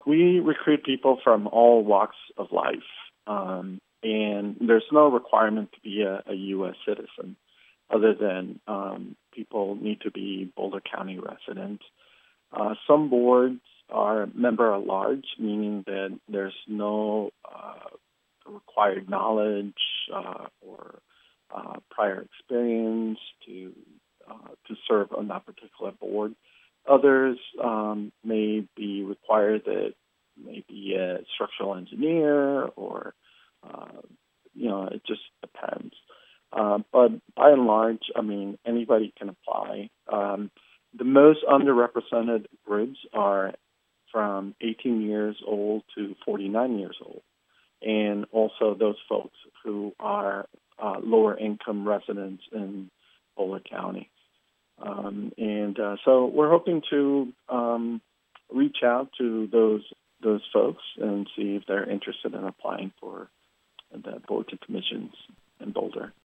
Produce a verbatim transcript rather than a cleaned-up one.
We recruit people from all walks of life, um, and there's no requirement to be a, a U S citizen other than um, people need to be Boulder County residents. Uh, some boards are member at large, meaning that there's no uh, required knowledge uh, or uh, prior experience to uh, to serve on that particular board. Others um, may be required that maybe a structural engineer or uh, you know it just depends. Uh, but by and large, I mean anybody can apply. Um, the most underrepresented groups are from eighteen years old to forty-nine years old, and also those folks who are uh, lower income residents in Boulder County. Um, and uh, so we're hoping to um, reach out to those those folks and see if they're interested in applying for the boards and commissions in Boulder.